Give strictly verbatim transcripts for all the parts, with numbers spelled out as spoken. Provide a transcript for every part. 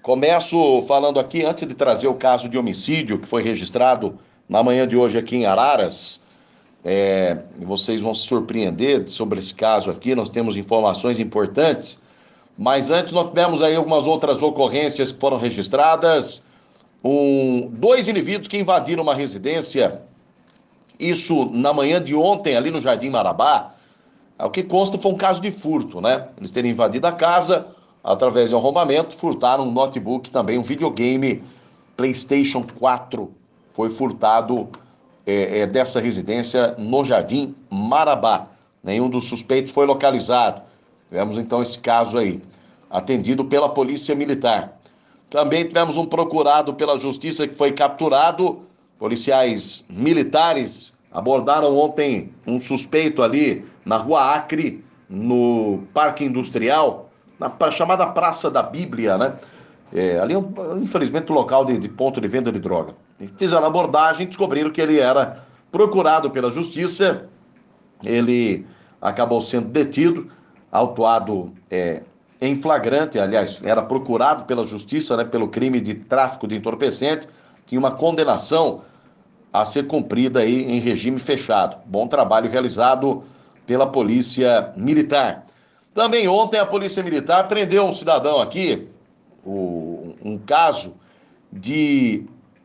Começo falando aqui, antes de trazer o caso de homicídio que foi registrado na manhã de hoje aqui em Araras. É, vocês vão se surpreender sobre esse caso aqui, nós temos informações importantes, mas antes nós tivemos aí algumas outras ocorrências que foram registradas. Um, dois indivíduos que invadiram uma residência, isso na manhã de ontem ali no Jardim Marabá. O que consta foi um caso de furto, né? Eles terem invadido a casa através de um arrombamento, furtaram um notebook, também um videogame PlayStation quatro. Foi furtado é, é, dessa residência no Jardim Marabá. Nenhum dos suspeitos foi localizado. Tivemos então esse caso aí, atendido pela Polícia Militar. Também tivemos um procurado pela Justiça que foi capturado. Policiais militares abordaram ontem um suspeito ali na Rua Acre, no Parque Industrial, na chamada Praça da Bíblia, né? É, ali é, um, infelizmente, um local de, de ponto de venda de droga. E fizeram a abordagem e descobriram que ele era procurado pela Justiça. Ele acabou sendo detido, autuado é, em flagrante, aliás, era procurado pela Justiça, né, pelo crime de tráfico de entorpecente, tinha uma condenação a ser cumprida aí em regime fechado. Bom trabalho realizado pela Polícia Militar. Também ontem a Polícia Militar prendeu um cidadão aqui, o, um caso de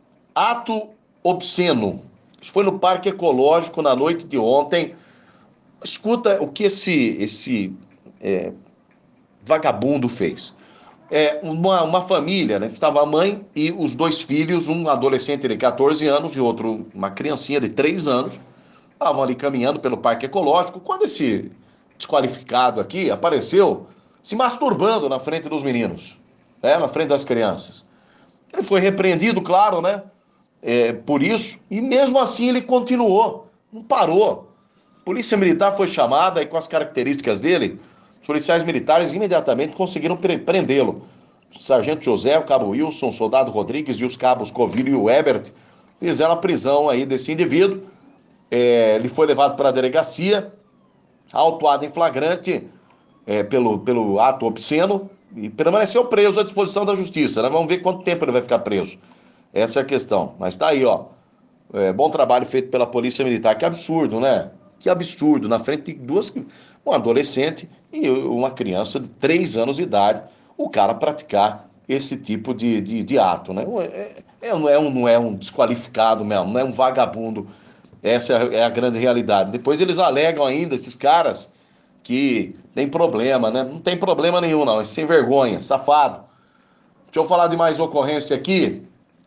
ato obsceno. Isso foi no Parque Ecológico na noite de ontem. Escuta o que esse, esse é, vagabundo fez. É, uma, uma família, né? Estava a mãe e os dois filhos, um adolescente de quatorze anos e outro, uma criancinha de três anos, estavam ali caminhando pelo Parque Ecológico, quando esse desqualificado aqui apareceu se masturbando na frente dos meninos, né? Na frente das crianças. Ele foi repreendido, claro, né? É, por isso, e mesmo assim ele continuou, não parou. A Polícia Militar foi chamada e com as características dele, os policiais militares imediatamente conseguiram prendê-lo. O sargento José, o cabo Wilson, o soldado Rodrigues e os cabos Covilho e o Ebert fizeram a prisão aí desse indivíduo. É, ele foi levado para a delegacia, autuado em flagrante é, pelo, pelo ato obsceno e permaneceu preso à disposição da justiça, né? Vamos ver quanto tempo ele vai ficar preso. Essa é a questão. Mas tá aí, ó. É, bom trabalho feito pela Polícia Militar. Que absurdo, né? Que absurdo. Na frente de duas... Um adolescente e uma criança de três anos de idade, o cara praticar esse tipo de, de, de ato, né? É, é, não, é um, não é um desqualificado mesmo, não é um vagabundo. Essa é a grande realidade. Depois eles alegam ainda, esses caras, que tem problema, né? Não tem problema nenhum, não. É sem vergonha, safado. Deixa eu falar de mais ocorrência aqui.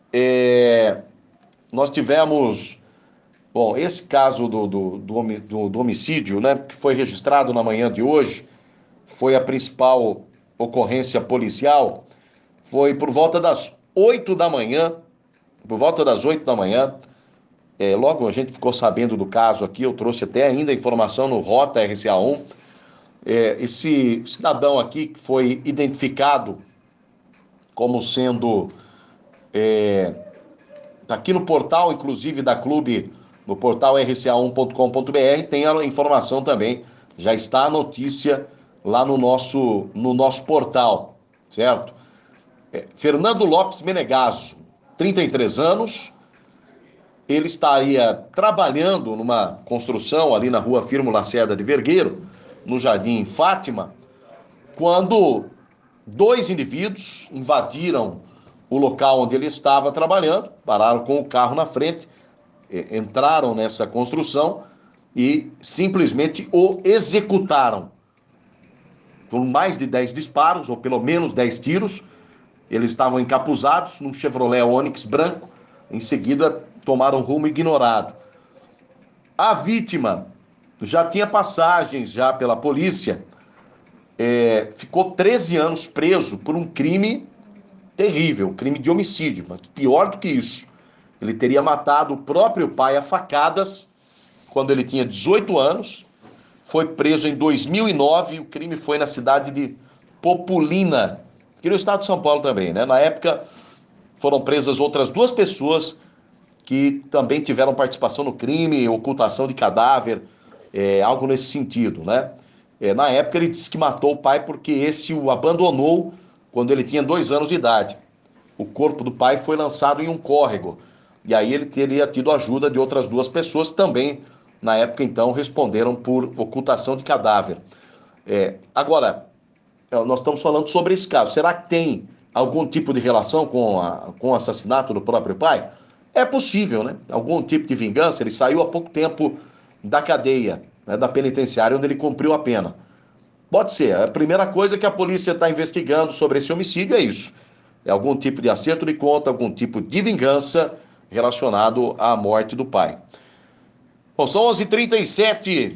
É... Nós tivemos... Bom, esse caso do, do, do, do homicídio, né, que foi registrado na manhã de hoje, foi a principal ocorrência policial, foi por volta das oito da manhã, por volta das oito da manhã, é, logo a gente ficou sabendo do caso aqui, eu trouxe até ainda informação no Rota R C A um, é, esse cidadão aqui que foi identificado como sendo, é, aqui no portal, inclusive, da Clube, no portal r c a um ponto com ponto b r, tem a informação também, já está a notícia lá no nosso, no nosso portal, certo? É, Fernando Lopes Menegasso, trinta e três anos, ele estaria trabalhando numa construção ali na rua Firmo Lacerda de Vergueiro, no Jardim Fátima, quando dois indivíduos invadiram o local onde ele estava trabalhando, pararam com o carro na frente, entraram nessa construção e simplesmente o executaram. Foram mais de dez disparos, ou pelo menos dez tiros. Eles estavam encapuzados num Chevrolet Onix branco. Em seguida, tomaram rumo ignorado. A vítima já tinha passagens já pela polícia. É, ficou treze anos preso por um crime terrível, crime de homicídio. Mas pior do que isso, ele teria matado o próprio pai a facadas quando ele tinha dezoito anos. Foi preso em dois mil e nove, o crime foi na cidade de Populina, aqui no estado de São Paulo também, né? Na época foram presas outras duas pessoas que também tiveram participação no crime, ocultação de cadáver, é, algo nesse sentido, né? É, na época ele disse que matou o pai porque esse o abandonou quando ele tinha dois anos de idade. o corpo do pai foi lançado em um córrego. E aí ele teria tido ajuda de outras duas pessoas que também, na época então, responderam por ocultação de cadáver. É, agora, nós estamos falando sobre esse caso. Será que tem algum tipo de relação com, a, com o assassinato do próprio pai? É possível, né? Algum tipo de vingança. Ele saiu há pouco tempo da cadeia, né, da penitenciária, onde ele cumpriu a pena. Pode ser. A primeira coisa que a polícia está investigando sobre esse homicídio é isso. É algum tipo de acerto de conta, algum tipo de vingança relacionado à morte do pai. Bom, são onze e trinta e sete.